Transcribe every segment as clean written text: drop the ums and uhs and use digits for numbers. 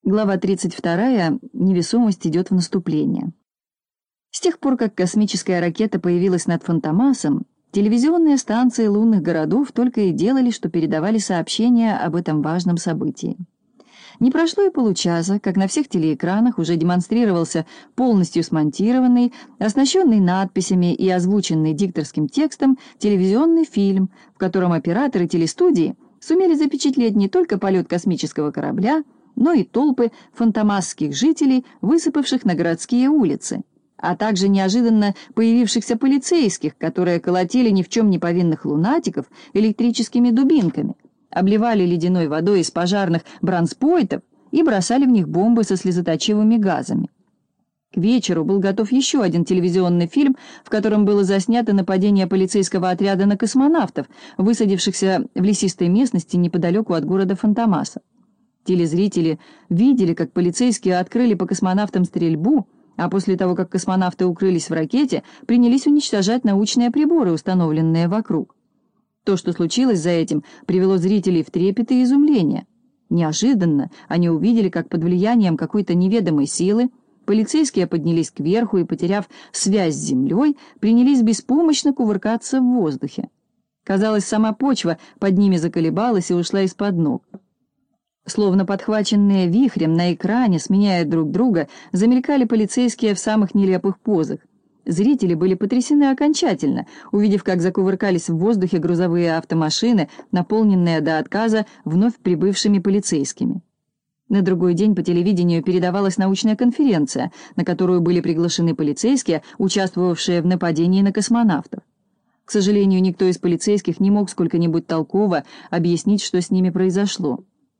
Глава 32. Невесомость идет в наступление. С тех пор, как космическая ракета появилась над Фантомасом, телевизионные станции лунных городов только и делали, что передавали сообщения об этом важном событии. Не прошло и получаса, как на всех телеэкранах уже демонстрировался полностью смонтированный, оснащенный надписями и озвученный дикторским текстом телевизионный фильм, в котором операторы телестудии сумели запечатлеть не только полет космического корабля, но и толпы фантомасских жителей, высыпавших на городские улицы, а также неожиданно появившихся полицейских, которые колотили ни в чем не повинных лунатиков электрическими дубинками, обливали ледяной водой из пожарных бронспойтов и бросали в них бомбы со слезоточивыми газами. К вечеру был готов еще один телевизионный фильм, в котором было заснято нападение полицейского отряда на космонавтов, высадившихся в лесистой местности неподалеку от города Фантомаса. Телезрители видели, как полицейские открыли по космонавтам стрельбу, а после того, как космонавты укрылись в ракете, принялись уничтожать научные приборы, установленные вокруг. То, что случилось за этим, привело зрителей в трепет и изумление. Неожиданно они увидели, как под влиянием какой-то неведомой силы полицейские поднялись кверху и, потеряв связь с землей, принялись беспомощно кувыркаться в воздухе. Казалось, сама почва под ними заколебалась и ушла из-под ног. Словно подхваченные вихрем на экране, сменяя друг друга, замелькали полицейские в самых нелепых позах. Зрители были потрясены окончательно, увидев, как закувыркались в воздухе грузовые автомашины, наполненные до отказа вновь прибывшими полицейскими. На другой день по телевидению передавалась научная конференция, на которую были приглашены полицейские, участвовавшие в нападении на космонавтов. К сожалению, никто из полицейских не мог сколько-нибудь толково объяснить, что с ними произошло.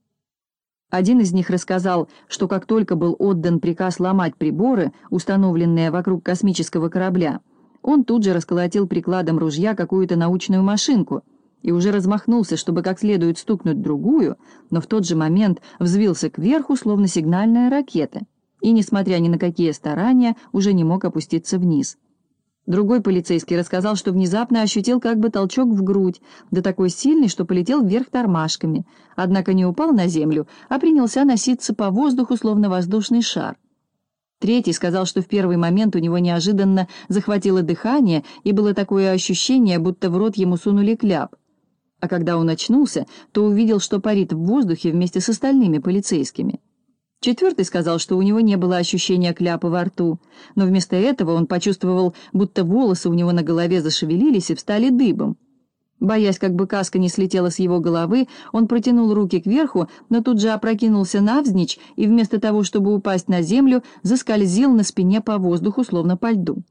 Один из них рассказал, что как только был отдан приказ ломать приборы, установленные вокруг космического корабля, он тут же расколотил прикладом ружья какую-то научную машинку и уже размахнулся, чтобы как следует стукнуть другую, но в тот же момент взвился кверху, словно сигнальная ракета, и, несмотря ни на какие старания, уже не мог опуститься вниз. Другой полицейский рассказал, что внезапно ощутил как бы толчок в грудь, да такой сильный, что полетел вверх тормашками, однако не упал на землю, а принялся носиться по воздуху, словно воздушный шар. Третий сказал, что в первый момент у него неожиданно захватило дыхание, и было такое ощущение, будто в рот ему сунули кляп. А когда он очнулся, то увидел, что парит в воздухе вместе с остальными полицейскими. Четвертый сказал, что у него не было ощущения кляпа во рту, но вместо этого он почувствовал, будто волосы у него на голове зашевелились и встали дыбом. Боясь, как бы каска не слетела с его головы, он протянул руки кверху, но тут же опрокинулся навзничь и вместо того, чтобы упасть на землю, заскользил на спине по воздуху, словно по льду.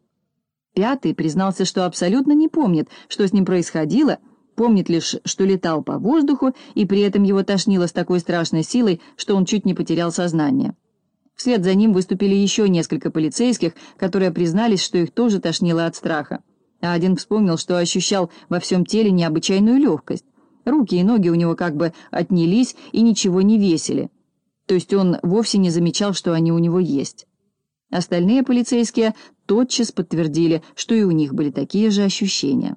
Пятый признался, что абсолютно не помнит, что с ним происходило, помнит лишь, что летал по воздуху, и при этом его тошнило с такой страшной силой, что он чуть не потерял сознание. Вслед за ним выступили еще несколько полицейских, которые признались, что их тоже тошнило от страха. А один вспомнил, что ощущал во всем теле необычайную легкость. Руки и ноги у него как бы отнялись и ничего не весили. То есть он вовсе не замечал, что они у него есть. Остальные полицейские тотчас подтвердили, что и у них были такие же ощущения.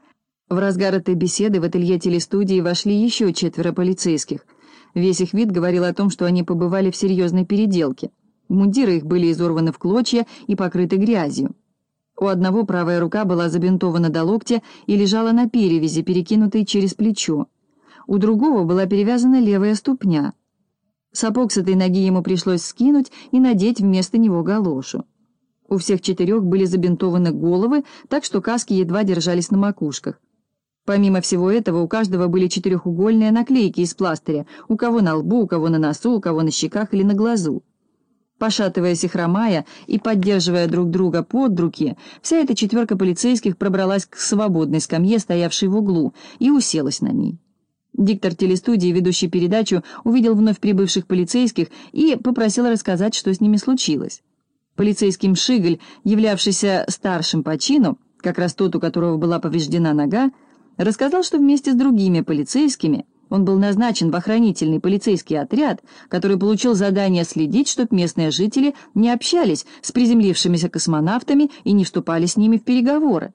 В разгар этой беседы в ателье телестудии вошли еще 4 полицейских. Весь их вид говорил о том, что они побывали в серьезной переделке. Мундиры их были изорваны в клочья и покрыты грязью. У одного правая рука была забинтована до локтя и лежала на перевязи, перекинутой через плечо. У другого была перевязана левая ступня. Сапог с этой ноги ему пришлось скинуть и надеть вместо него галошу. У всех 4 были забинтованы головы, так что каски едва держались на макушках. Помимо всего этого, у каждого были 4-угольные наклейки из пластыря, у кого на лбу, у кого на носу, у кого на щеках или на глазу. Пошатываясь и хромая, и поддерживая друг друга под руки, вся эта 4 полицейских пробралась к свободной скамье, стоявшей в углу, и уселась на ней. Диктор телестудии, ведущий передачу, увидел вновь прибывших полицейских и попросил рассказать, что с ними случилось. Полицейский Мшигль, являвшийся старшим по чину, как раз тот, у которого была повреждена нога, рассказал, что вместе с другими полицейскими он был назначен в охранительный полицейский отряд, который получил задание следить, чтобы местные жители не общались с приземлившимися космонавтами и не вступали с ними в переговоры.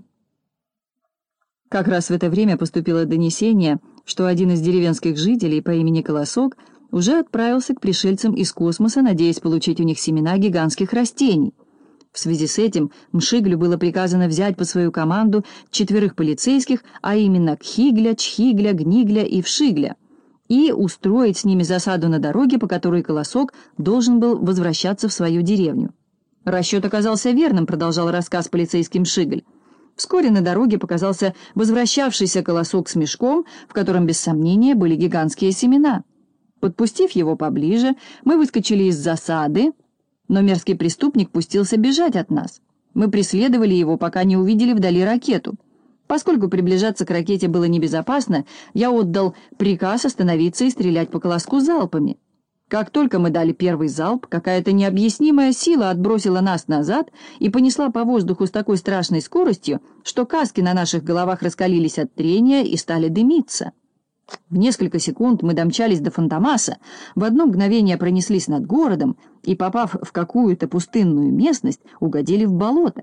Как раз в это время поступило донесение, что один из деревенских жителей по имени Колосок уже отправился к пришельцам из космоса, надеясь получить у них семена гигантских растений. В связи с этим Мшиглю было приказано взять под свою команду 4 полицейских, а именно Кхигля, Чхигля, Гнигля и Вшигля, и устроить с ними засаду на дороге, по которой Колосок должен был возвращаться в свою деревню. «Расчет оказался верным», — продолжал рассказ полицейский Мшигль. Вскоре на дороге показался возвращавшийся Колосок с мешком, в котором, без сомнения, были гигантские семена. Подпустив его поближе, мы выскочили из засады, но мерзкий преступник пустился бежать от нас. Мы преследовали его, пока не увидели вдали ракету. Поскольку приближаться к ракете было небезопасно, я отдал приказ остановиться и стрелять по Колоску залпами. Как только мы дали первый залп, какая-то необъяснимая сила отбросила нас назад и понесла по воздуху с такой страшной скоростью, что каски на наших головах раскалились от трения и стали дымиться. В несколько секунд мы домчались до Фантомаса, в одно мгновение пронеслись над городом и, попав в какую-то пустынную местность, угодили в болото.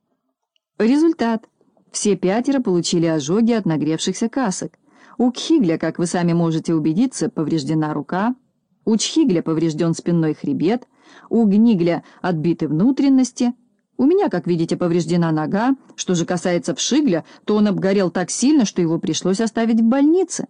Результат. Все 5 получили ожоги от нагревшихся касок. У Кхигля, как вы сами можете убедиться, повреждена рука, у Чхигля поврежден спинной хребет, у Гнигля отбиты внутренности, у меня, как видите, повреждена нога. Что же касается Вшигля, то он обгорел так сильно, что его пришлось оставить в больнице.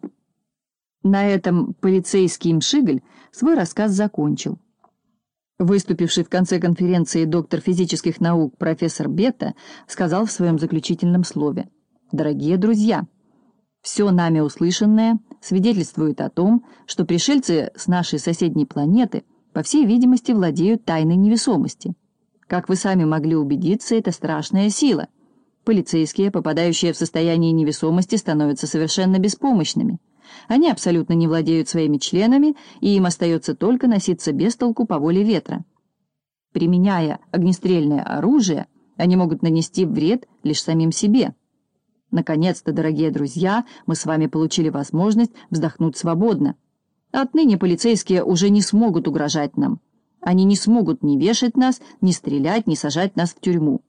На этом полицейский Мшигль свой рассказ закончил. Выступивший в конце конференции доктор физических наук профессор Бетта сказал в своем заключительном слове: «Дорогие друзья, все нами услышанное свидетельствует о том, что пришельцы с нашей соседней планеты, по всей видимости, владеют тайной невесомости. Как вы сами могли убедиться, это страшная сила. Полицейские, попадающие в состояние невесомости, становятся совершенно беспомощными. Они абсолютно не владеют своими членами, и им остается только носиться без толку по воле ветра. Применяя огнестрельное оружие, они могут нанести вред лишь самим себе. Наконец-то, дорогие друзья, мы с вами получили возможность вздохнуть свободно. Отныне полицейские уже не смогут угрожать нам. Они не смогут ни вешать нас, ни стрелять, ни сажать нас в тюрьму».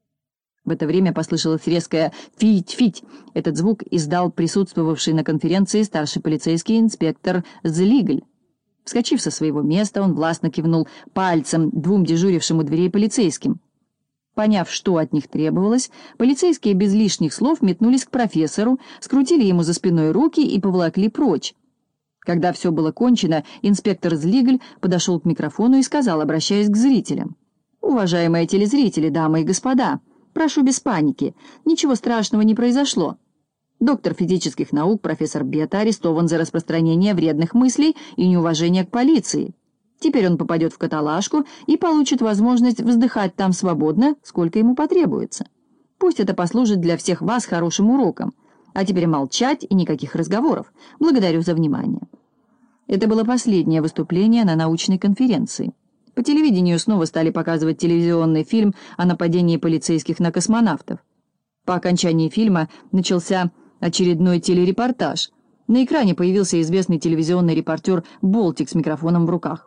В это время послышалось резкое «фить-фить». Этот звук издал присутствовавший на конференции старший полицейский инспектор Злигль. Вскочив со своего места, он властно кивнул пальцем 2 дежурившим у дверей полицейским. Поняв, что от них требовалось, полицейские без лишних слов метнулись к профессору, скрутили ему за спиной руки и поволокли прочь. Когда все было кончено, инспектор Злигль подошел к микрофону и сказал, обращаясь к зрителям: «Уважаемые телезрители, дамы и господа, прошу без паники, ничего страшного не произошло. Доктор физических наук профессор Бетта арестован за распространение вредных мыслей и неуважение к полиции. Теперь он попадет в каталажку и получит возможность вздыхать там свободно, сколько ему потребуется. Пусть это послужит для всех вас хорошим уроком. А теперь молчать и никаких разговоров. Благодарю за внимание». Это было последнее выступление на научной конференции. По телевидению снова стали показывать телевизионный фильм о нападении полицейских на космонавтов. По окончании фильма начался очередной телерепортаж. На экране появился известный телевизионный репортер Болтик с микрофоном в руках.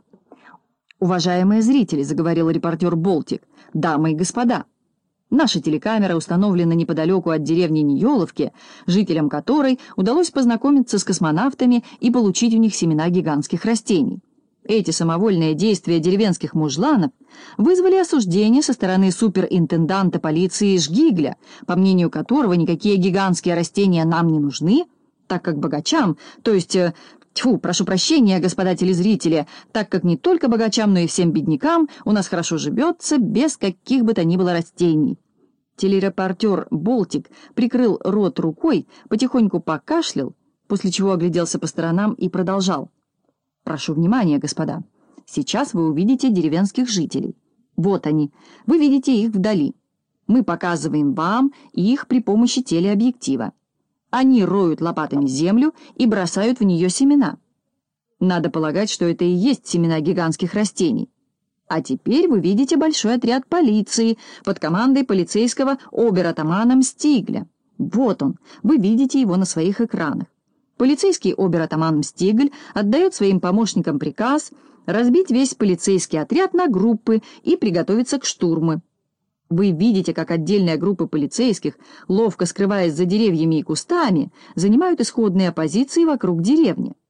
«Уважаемые зрители», — заговорил репортер Болтик, — «дамы и господа, наша телекамера установлена неподалеку от деревни Ниеловки, жителям которой удалось познакомиться с космонавтами и получить у них семена гигантских растений. Эти самовольные действия деревенских мужланов вызвали осуждение со стороны суперинтенданта полиции Жгигля, по мнению которого никакие гигантские растения нам не нужны, так как богачам, то есть... прошу прощения, господа телезрители, так как не только богачам, но и всем беднякам у нас хорошо живется без каких бы то ни было растений». Телерепортер Болтик прикрыл рот рукой, потихоньку покашлял, после чего огляделся по сторонам и продолжал. «Прошу внимания, господа. Сейчас вы увидите деревенских жителей. Вот они. Вы видите их вдали. Мы показываем вам их при помощи телеобъектива. Они роют лопатами землю и бросают в нее семена. Надо полагать, что это и есть семена гигантских растений. А теперь вы видите большой отряд полиции под командой полицейского обер-атамана Мстигля. Вот он, вы видите его на своих экранах. Полицейский обер-атаман Мстигль отдает своим помощникам приказ разбить весь полицейский отряд на группы и приготовиться к штурму. Вы видите, как отдельные группы полицейских, ловко скрываясь за деревьями и кустами, занимают исходные позиции вокруг деревни.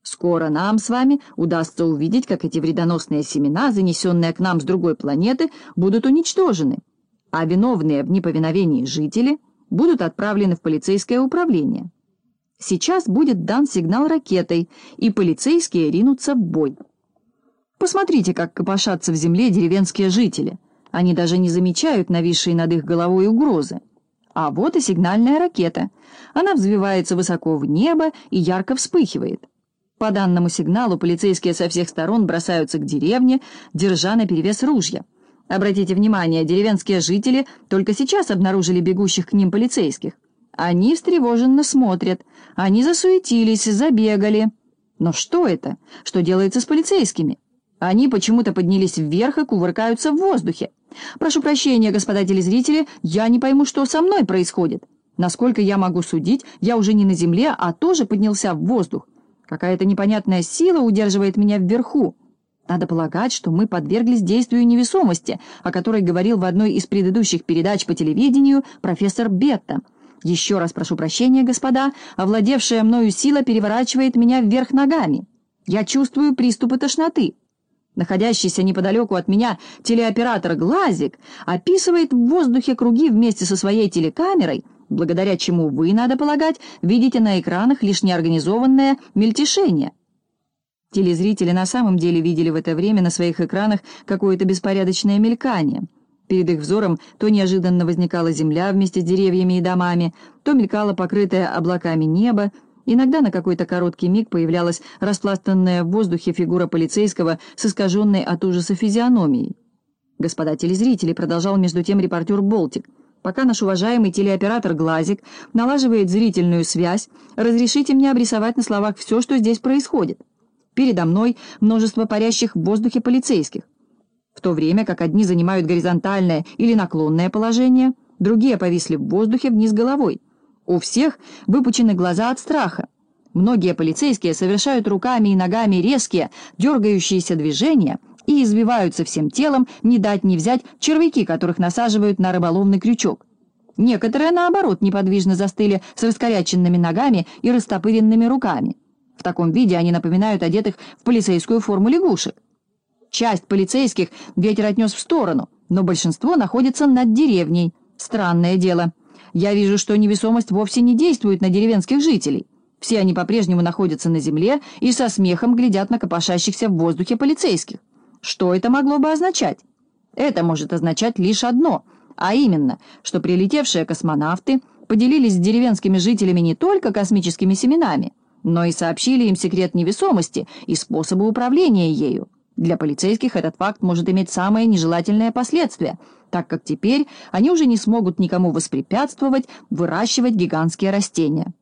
Скоро нам с вами удастся увидеть, как эти вредоносные семена, занесенные к нам с другой планеты, будут уничтожены, а виновные в неповиновении жители будут отправлены в полицейское управление. Сейчас будет дан сигнал ракетой, и полицейские ринутся в бой. Посмотрите, как копошатся в земле деревенские жители. Они даже не замечают нависшей над их головой угрозы. А вот и сигнальная ракета. Она взвивается высоко в небо и ярко вспыхивает. По данному сигналу полицейские со всех сторон бросаются к деревне, держа наперевес ружья. Обратите внимание, деревенские жители только сейчас обнаружили бегущих к ним полицейских. Они встревоженно смотрят, они засуетились, забегали. Но что это? Что делается с полицейскими? Они почему-то поднялись вверх и кувыркаются в воздухе. Прошу прощения, господа телезрители, я не пойму, что со мной происходит. Насколько я могу судить, я уже не на земле, а тоже поднялся в воздух. Какая-то непонятная сила удерживает меня вверху. Надо полагать, что мы подверглись действию невесомости, о которой говорил в одной из предыдущих передач по телевидению профессор Бетта. Еще раз прошу прощения, господа, овладевшая мною сила переворачивает меня вверх ногами. Я чувствую приступы тошноты. Находящийся неподалеку от меня телеоператор Глазик описывает в воздухе круги вместе со своей телекамерой, благодаря чему вы, надо полагать, видите на экранах лишь неорганизованное мельтешение. Телезрители на самом деле видели в это время на своих экранах какое-то беспорядочное мелькание. Перед их взором то неожиданно возникала земля вместе с деревьями и домами, то мелькало покрытое облаками небо. Иногда на какой-то короткий миг появлялась распластанная в воздухе фигура полицейского с искаженной от ужаса физиономией. «Господа телезрители», — продолжал между тем репортер Болтик, «пока наш уважаемый телеоператор Глазик налаживает зрительную связь, разрешите мне обрисовать на словах все, что здесь происходит. Передо мной множество парящих в воздухе полицейских. В то время как одни занимают горизонтальное или наклонное положение, другие повисли в воздухе вниз головой. У всех выпучены глаза от страха. Многие полицейские совершают руками и ногами резкие, дергающиеся движения и извиваются всем телом, не дать не взять червяки, которых насаживают на рыболовный крючок. Некоторые, наоборот, неподвижно застыли с раскоряченными ногами и растопыренными руками. В таком виде они напоминают одетых в полицейскую форму лягушек. Часть полицейских ветер отнес в сторону, но большинство находится над деревней. Странное дело. Я вижу, что невесомость вовсе не действует на деревенских жителей. Все они по-прежнему находятся на земле и со смехом глядят на копошащихся в воздухе полицейских. Что это могло бы означать? Это может означать лишь одно, а именно, что прилетевшие космонавты поделились с деревенскими жителями не только космическими семенами, но и сообщили им секрет невесомости и способы управления ею. Для полицейских этот факт может иметь самые нежелательные последствия, так как теперь они уже не смогут никому воспрепятствовать выращивать гигантские растения.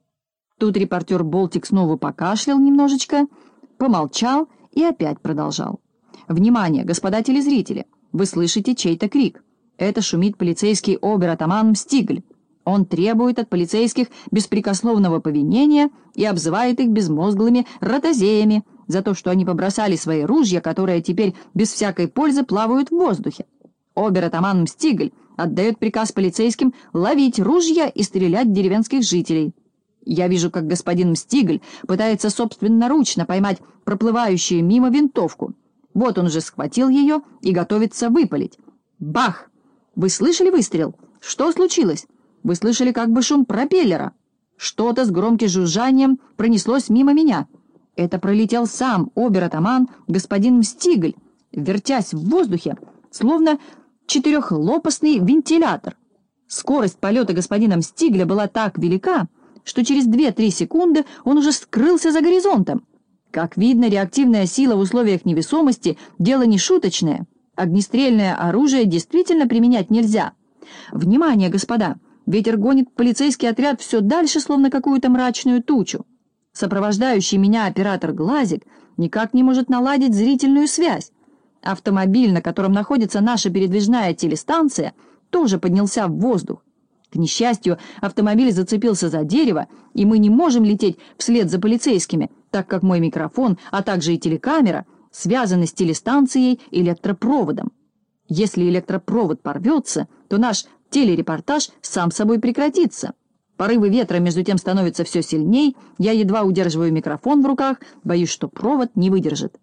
Тут репортер Болтик снова покашлял немножечко, помолчал и опять продолжал. «Внимание, господа телезрители! Вы слышите чей-то крик. Это шумит полицейский обер-атаман Мстигль. Он требует от полицейских беспрекословного повинения и обзывает их безмозглыми ротозеями за то, что они побросали свои ружья, которые теперь без всякой пользы плавают в воздухе. Обер-атаман Мстигль отдает приказ полицейским ловить ружья и стрелять в деревенских жителей. Я вижу, как господин Мстигль пытается собственноручно поймать проплывающую мимо винтовку. Вот он уже схватил ее и готовится выпалить. Бах! Вы слышали выстрел? Что случилось? Вы слышали как бы шум пропеллера? Что-то с громким жужжанием пронеслось мимо меня. Это пролетел сам обер-атаман господин Мстигль, вертясь в воздухе, словно четырехлопастный вентилятор. Скорость полета господина Мстигля была так велика, что через 2-3 секунды он уже скрылся за горизонтом. Как видно, реактивная сила в условиях невесомости – дело не шуточное. Огнестрельное оружие действительно применять нельзя. Внимание, господа! Ветер гонит полицейский отряд все дальше, словно какую-то мрачную тучу. Сопровождающий меня оператор Глазик никак не может наладить зрительную связь. Автомобиль, на котором находится наша передвижная телестанция, тоже поднялся в воздух. К несчастью, автомобиль зацепился за дерево, и мы не можем лететь вслед за полицейскими, так как мой микрофон, а также и телекамера связаны с телестанцией электропроводом. Если электропровод порвется, то наш телерепортаж сам собой прекратится. Порывы ветра между тем становятся все сильней, я едва удерживаю микрофон в руках, боюсь, что провод не выдержит.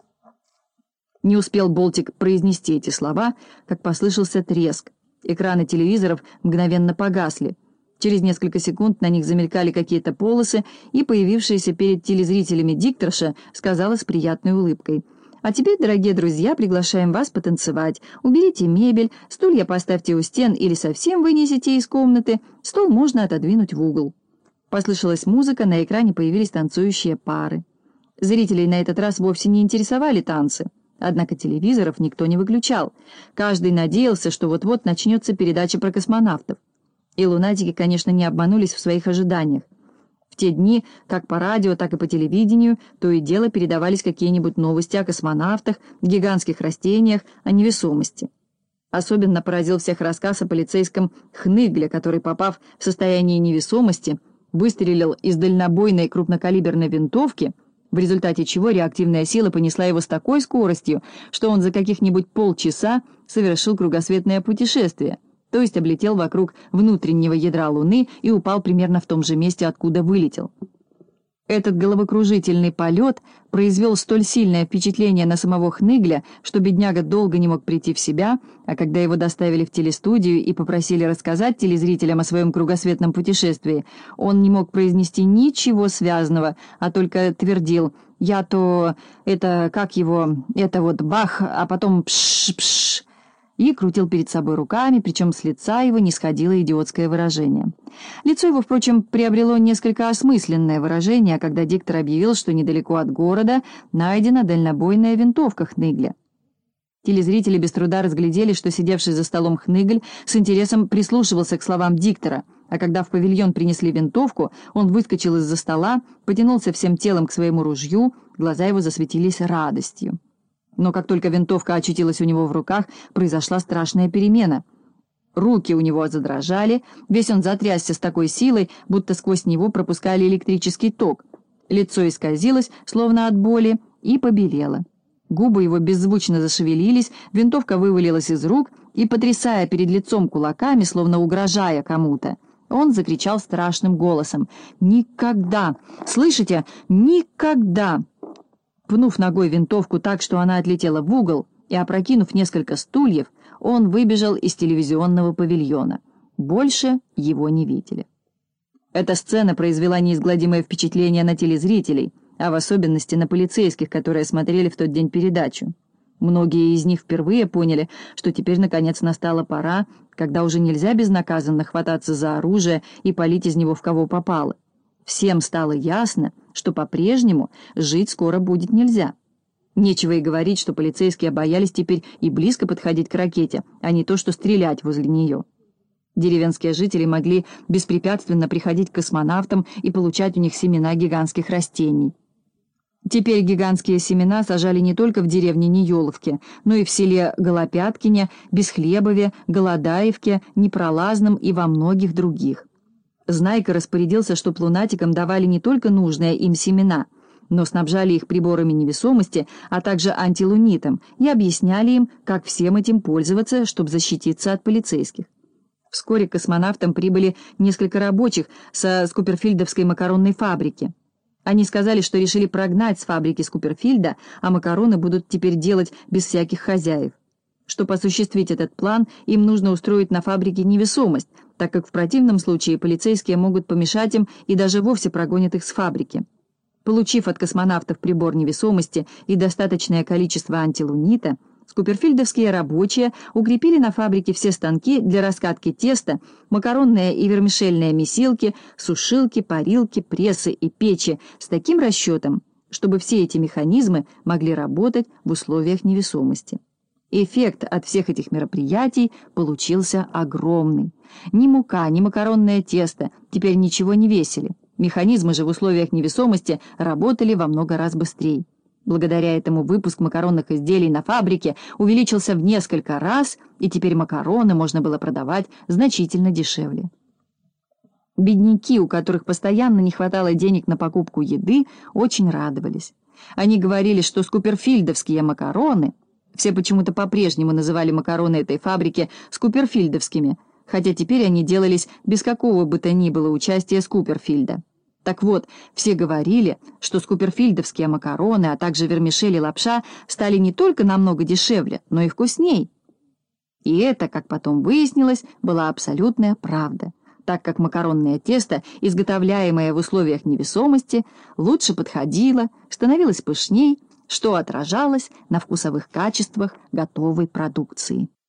Не успел Болтик произнести эти слова, как послышался треск. Экраны телевизоров мгновенно погасли. Через несколько секунд на них замелькали какие-то полосы, и появившаяся перед телезрителями дикторша сказала с приятной улыбкой: «А теперь, дорогие друзья, приглашаем вас потанцевать. Уберите мебель, стулья поставьте у стен или совсем вынесите из комнаты, стол можно отодвинуть в угол». Послышалась музыка, на экране появились танцующие пары. Зрителей на этот раз вовсе не интересовали танцы. Однако телевизоров никто не выключал. Каждый надеялся, что вот-вот начнется передача про космонавтов. И лунатики, конечно, не обманулись в своих ожиданиях. В те дни, как по радио, так и по телевидению, то и дело передавались какие-нибудь новости о космонавтах, гигантских растениях, о невесомости. Особенно поразил всех рассказ о полицейском Хныгле, который, попав в состояние невесомости, выстрелил из дальнобойной крупнокалиберной винтовки, в результате чего реактивная сила понесла его с такой скоростью, что он за каких-нибудь полчаса совершил кругосветное путешествие, то есть облетел вокруг внутреннего ядра Луны и упал примерно в том же месте, откуда вылетел. Этот головокружительный полет произвел столь сильное впечатление на самого Хныгля, что бедняга долго не мог прийти в себя, а когда его доставили в телестудию и попросили рассказать телезрителям о своем кругосветном путешествии, он не мог произнести ничего связанного, а только твердил: «Я то... это... как его... это вот бах, а потом пш-пш», и крутил перед собой руками, причем с лица его не сходило идиотское выражение. Лицо его, впрочем, приобрело несколько осмысленное выражение, когда диктор объявил, что недалеко от города найдена дальнобойная винтовка Хныгля. Телезрители без труда разглядели, что сидевший за столом Хныгль с интересом прислушивался к словам диктора, а когда в павильон принесли винтовку, он выскочил из-за стола, потянулся всем телом к своему ружью, глаза его засветились радостью. Но как только винтовка очутилась у него в руках, произошла страшная перемена. Руки у него задрожали, весь он затрясся с такой силой, будто сквозь него пропускали электрический ток. Лицо исказилось, словно от боли, и побелело. Губы его беззвучно зашевелились, винтовка вывалилась из рук, и, потрясая перед лицом кулаками, словно угрожая кому-то, он закричал страшным голосом: «Никогда! Слышите? Никогда!» Пнув ногой винтовку так, что она отлетела в угол, и опрокинув несколько стульев, он выбежал из телевизионного павильона. Больше его не видели. Эта сцена произвела неизгладимое впечатление на телезрителей, а в особенности на полицейских, которые смотрели в тот день передачу. Многие из них впервые поняли, что теперь наконец настала пора, когда уже нельзя безнаказанно хвататься за оружие и палить из него в кого попало. Всем стало ясно, что по-прежнему жить скоро будет нельзя. Нечего и говорить, что полицейские боялись теперь и близко подходить к ракете, а не то что стрелять возле нее. Деревенские жители могли беспрепятственно приходить к космонавтам и получать у них семена гигантских растений. Теперь гигантские семена сажали не только в деревне Нееловке, но и в селе Голопяткине, Бесхлебове, Голодаевке, Непролазном и во многих других. Знайка распорядился, чтоб лунатикам давали не только нужные им семена, но снабжали их приборами невесомости, а также антилунитом, и объясняли им, как всем этим пользоваться, чтобы защититься от полицейских. Вскоре к космонавтам прибыли несколько рабочих со Скуперфильдовской макаронной фабрики. Они сказали, что решили прогнать с фабрики Скуперфильда, а макароны будут теперь делать без всяких хозяев. Чтобы осуществить этот план, им нужно устроить на фабрике невесомость, так как в противном случае полицейские могут помешать им и даже вовсе прогонят их с фабрики. Получив от космонавтов прибор невесомости и достаточное количество антилунита, скуперфильдовские рабочие укрепили на фабрике все станки для раскатки теста, макаронные и вермишельные месилки, сушилки, парилки, прессы и печи с таким расчетом, чтобы все эти механизмы могли работать в условиях невесомости. Эффект от всех этих мероприятий получился огромный. Ни мука, ни макаронное тесто теперь ничего не весили. Механизмы же в условиях невесомости работали во много раз быстрее. Благодаря этому выпуск макаронных изделий на фабрике увеличился в несколько раз, и теперь макароны можно было продавать значительно дешевле. Бедняки, у которых постоянно не хватало денег на покупку еды, очень радовались. Они говорили, что скуперфильдовские макароны, все почему-то по-прежнему называли макароны этой фабрики скуперфильдовскими, хотя теперь они делались без какого бы то ни было участия Скуперфильда. Так вот, все говорили, что скуперфильдовские макароны, а также вермишель и лапша стали не только намного дешевле, но и вкусней. И это, как потом выяснилось, была абсолютная правда, так как макаронное тесто, изготовляемое в условиях невесомости, лучше подходило, становилось пышней, что отражалось на вкусовых качествах готовой продукции.